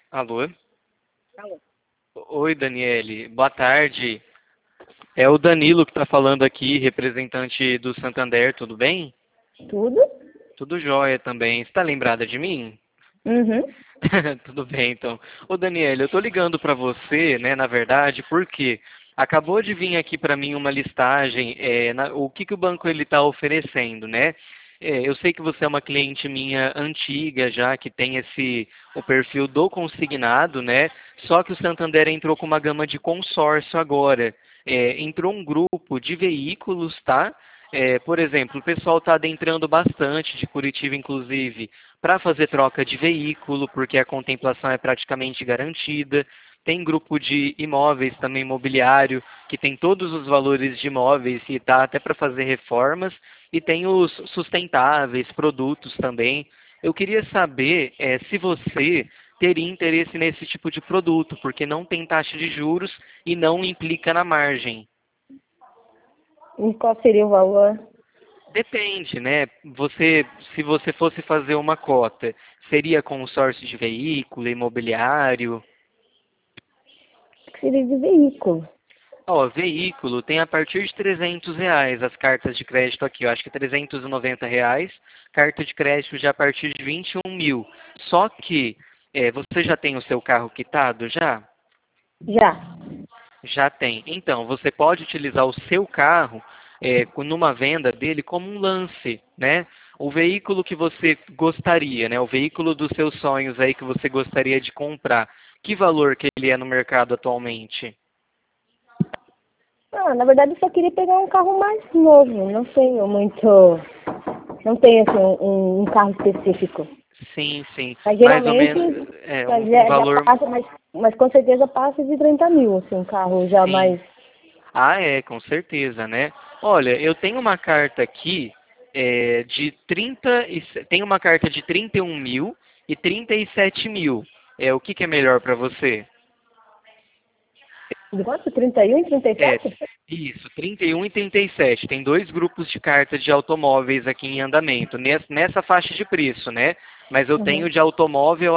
Alô? Alô. Oi, Daniele. Boa tarde. É o Danilo que está falando aqui, representante do Santander, tudo bem? Tudo? Tudo jóia também. Você está lembrada de mim? Uhum. Tudo bem, então. Ô, Daniele, eu estou ligando para você, né, na verdade, porque acabou de vir aqui para mim uma listagem, o que o banco ele está oferecendo, né? Eu sei que você é uma cliente minha antiga já, que tem o perfil do consignado, né? Só que o Santander entrou com uma gama de consórcio agora. Entrou um grupo de veículos, tá? Por exemplo, o pessoal está adentrando bastante, de Curitiba inclusive, para fazer troca de veículo, porque a contemplação é praticamente garantida. Tem grupo de imóveis também imobiliário, que tem todos os valores de imóveis e dá até para fazer reformas. E tem os sustentáveis, produtos também. Eu queria saber se você teria interesse nesse tipo de produto, porque não tem taxa de juros e não implica na margem. E qual seria o valor? Depende, né? Se você fosse fazer uma cota, seria consórcio de veículo, imobiliário? Que seria de veículo. Ó, veículo tem a partir de R$ 300 as cartas de crédito aqui. Eu acho que R$ 390. Carta de crédito já a partir de 21 mil. Só que você já tem o seu carro quitado já? Já. Já tem. Então, você pode utilizar o seu carro numa venda dele como um lance, né? O veículo que você gostaria, né? O veículo dos seus sonhos aí que você gostaria de comprar. Que valor que ele é no mercado atualmente? Ah, na verdade eu só queria pegar um carro mais novo. Não tenho muito. Não tenho assim, um carro específico. Sim, sim. Mas Mais ou geralmente menos mas um já valor. passa, mas com certeza passa de 30 mil, assim, um carro já Sim. mais. Ah, com certeza, né? Olha, eu tenho uma carta aqui de 30 tem uma carta de 31 mil e 37 mil. O que é melhor para você? De quanto? 31 e É, 37? isso, 31 e 37. Tem dois grupos de cartas de automóveis aqui em andamento, nessa faixa de preço, né? Mas eu Uhum. tenho de automóvel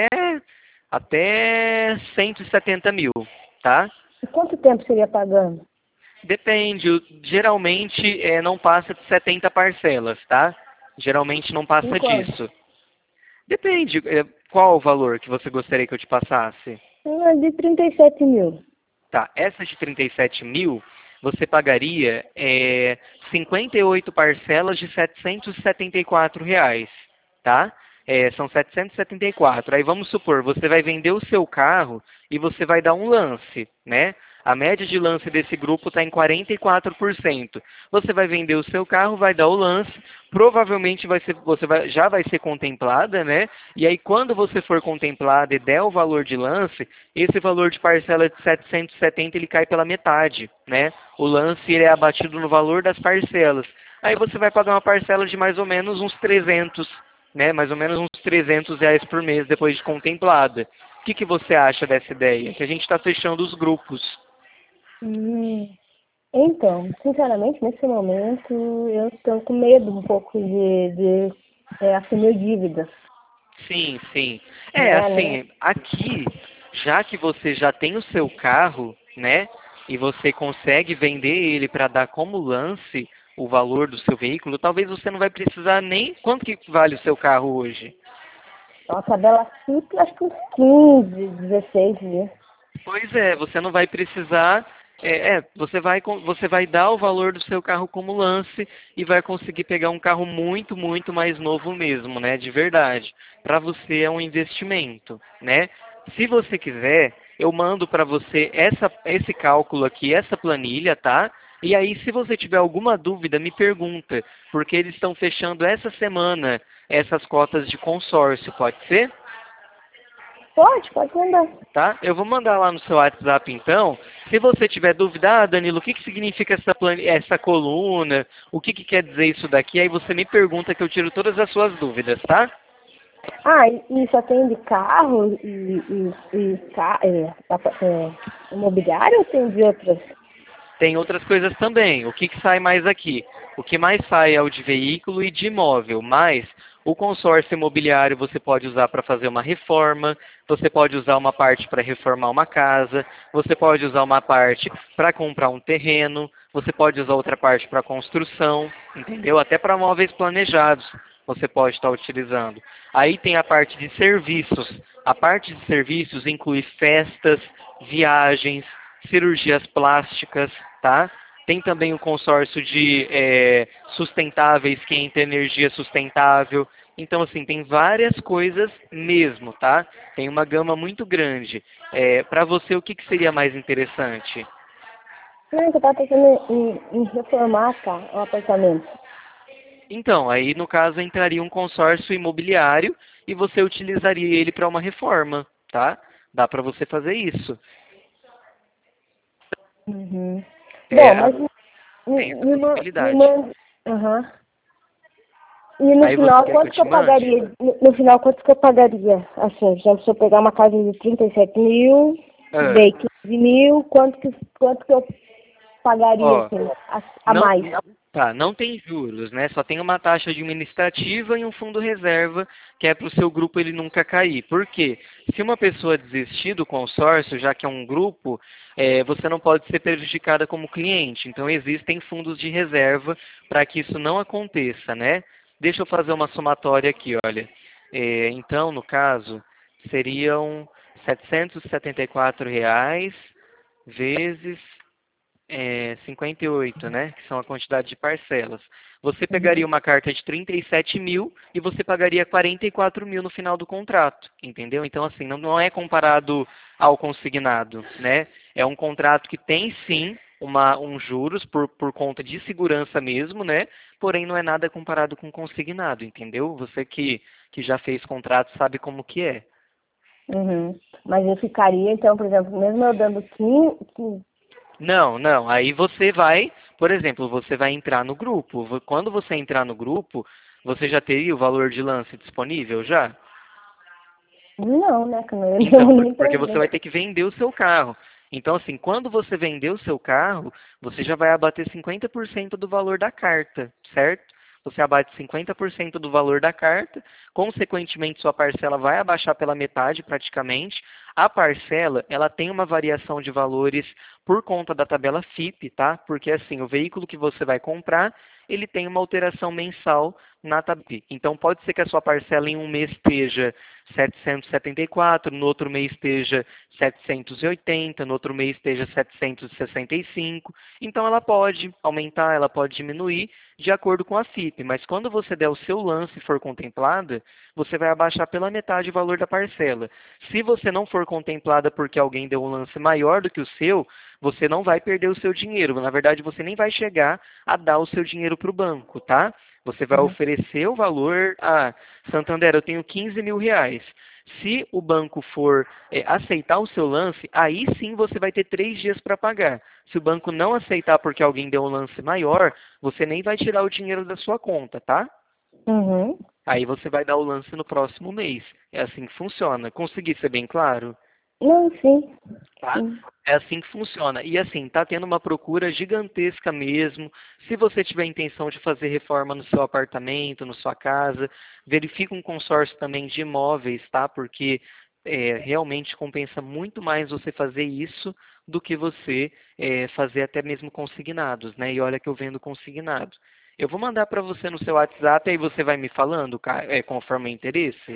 até 170 mil, tá? E quanto tempo seria pagando? Depende, geralmente não passa de 70 parcelas, tá? Geralmente não Em passa quanto? disso. Depende, qual o valor que você gostaria que eu te passasse? De 37 mil. Tá, essa de 37 mil, você pagaria 58 parcelas de R$ 774, tá? São 774. Aí vamos supor, você vai vender o seu carro e você vai dar um lance, né? A média de lance desse grupo está em 44%. Você vai vender o seu carro, vai dar o lance, provavelmente já vai ser contemplada, né? E aí quando você for contemplada e der o valor de lance, esse valor de parcela de 770 ele cai pela metade, né? O lance ele é abatido no valor das parcelas. Aí você vai pagar uma parcela de mais ou menos uns 300, né? Mais ou menos uns R$ 300 por mês depois de contemplada. O que você acha dessa ideia? Que a gente está fechando os grupos. Hum. Então, sinceramente, nesse momento, eu estou com medo um pouco de assumir dívidas, Sim, sim. né? Assim, aqui, já que você já tem o seu carro, né, e você consegue vender ele para dar como lance o valor do seu veículo, talvez você não vai precisar nem... Quanto que vale o seu carro hoje? Uma tabela simples, acho que uns 15, 16 mil. Pois é, você não vai precisar. Você vai dar o valor do seu carro como lance e vai conseguir pegar um carro muito, muito mais novo mesmo, né? De verdade. Para você é um investimento, né? Se você quiser, eu mando para você esse cálculo aqui, essa planilha, tá? E aí, se você tiver alguma dúvida, me pergunta, porque eles estão fechando essa semana essas cotas de consórcio, pode ser? Pode mandar. Tá? Eu vou mandar lá no seu WhatsApp então. Se você tiver dúvida, Danilo, o que significa essa coluna? O que quer dizer isso daqui? Aí você me pergunta que eu tiro todas as suas dúvidas, tá? Ah, e só tem de carro imobiliário ou tem de outras? Tem outras coisas também. O que sai mais aqui? O que mais sai é o de veículo e de imóvel, mas O consórcio imobiliário você pode usar para fazer uma reforma, você pode usar uma parte para reformar uma casa, você pode usar uma parte para comprar um terreno, você pode usar outra parte para construção, entendeu? Até para móveis planejados você pode estar utilizando. Aí tem a parte de serviços. A parte de serviços inclui festas, viagens, cirurgias plásticas, tá? Tem também o consórcio de sustentáveis, que entra energia sustentável. Então, assim, tem várias coisas mesmo, tá? Tem uma gama muito grande. Para você, o que, que seria mais interessante? Não, eu tava pensando em reformar, tá, o apartamento. Então, aí no caso entraria um consórcio imobiliário e você utilizaria ele para uma reforma, tá? Dá para você fazer isso. Uhum. Bom, É, mas tem essa me possibilidade. manda. Aham. E no Aí você final, quer que eu quanto que te eu mande? pagaria? No final, quanto que eu pagaria? Assim, já se eu pegar uma casa de 37 mil, Ah, dei 15 mil, quanto que eu pagaria, ó, assim, a não, mais? tá, não tem juros, né? Só tem uma taxa administrativa e um fundo reserva, que é para o seu grupo ele nunca cair. Por quê? Se uma pessoa desistir do consórcio, já que é um grupo, você não pode ser prejudicada como cliente. Então existem fundos de reserva para que isso não aconteça, né? Deixa eu fazer uma somatória aqui, olha. Então, no caso, seriam R$ 774 vezes 58, né? Que são a quantidade de parcelas. Você pegaria Uhum. uma carta de 37 mil e você pagaria 44 mil no final do contrato, entendeu? Então, assim, não é comparado ao consignado, né? É um contrato que tem, sim, um juros por conta de segurança mesmo, né? Porém, não é nada comparado com consignado, entendeu? Você que já fez contrato sabe como que é. Uhum. Mas eu ficaria, então, por exemplo, mesmo eu dando 15. Não, não. Aí você vai, por exemplo, você vai entrar no grupo. Quando você entrar no grupo, você já teria o valor de lance disponível já? Não, né, que não ia Então, nem porque você perder. vai ter que vender o seu carro. Então, assim, quando você vender o seu carro, você já vai abater 50% do valor da carta, certo? Você abate 50% do valor da carta, consequentemente sua parcela vai abaixar pela metade praticamente. A parcela, ela tem uma variação de valores por conta da tabela FIP, tá? Porque assim, o veículo que você vai comprar, ele tem uma alteração mensal na tabela FIP. Então pode ser que a sua parcela em um mês esteja 774, no outro mês esteja 780, no outro mês esteja 765. Então ela pode aumentar, ela pode diminuir de acordo com a FIP, mas quando você der o seu lance e for contemplada, você vai abaixar pela metade o valor da parcela. Se você não for contemplada porque alguém deu um lance maior do que o seu, você não vai perder o seu dinheiro. Na verdade, você nem vai chegar a dar o seu dinheiro para o banco, tá? Você vai Uhum. oferecer o valor. Ah, Santander, eu tenho 15 mil reais. Se o banco for aceitar o seu lance, aí sim você vai ter 3 dias para pagar. Se o banco não aceitar porque alguém deu um lance maior, você nem vai tirar o dinheiro da sua conta, tá? Uhum. Aí você vai dar o lance no próximo mês. É assim que funciona. Consegui ser bem claro? Não, sim. Tá? Sim. É assim que funciona. E assim, tá tendo uma procura gigantesca mesmo. Se você tiver intenção de fazer reforma no seu apartamento, na sua casa, verifique um consórcio também de imóveis, tá? Porque realmente compensa muito mais você fazer isso do que você fazer até mesmo consignados, né? E olha que eu vendo consignado. Eu vou mandar para você no seu WhatsApp, aí você vai me falando, conforme o interesse.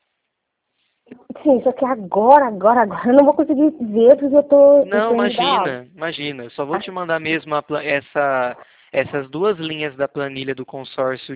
Sim, só que agora, eu não vou conseguir ver porque eu tô Não, indo dar aula. imagina, imagina. Eu só vou te mandar mesmo essas duas linhas da planilha do consórcio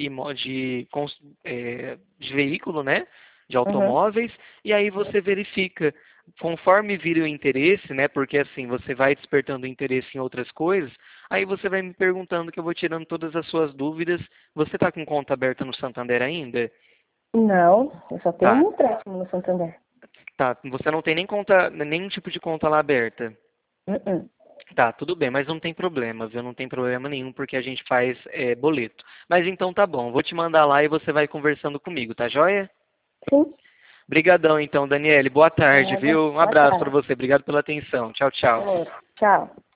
de veículo, né? De Uhum. automóveis, e aí você verifica. Conforme vira o interesse, né? Porque assim, você vai despertando interesse em outras coisas, aí você vai me perguntando que eu vou tirando todas as suas dúvidas. Você está com conta aberta no Santander ainda? Não, eu só tenho Tá, um empréstimo no Santander. tá. Você não tem nem conta, nenhum tipo de conta lá aberta. Uhum. Tá, tudo bem, mas não tem problema, viu? Não tem problema nenhum porque a gente faz boleto. Mas então tá bom, vou te mandar lá e você vai conversando comigo, tá joia? Sim. Brigadão então, Daniele. Boa tarde, Nada. viu? Um Boa abraço para tarde. você. Obrigado pela atenção. Tchau, tchau. Outro. Tchau.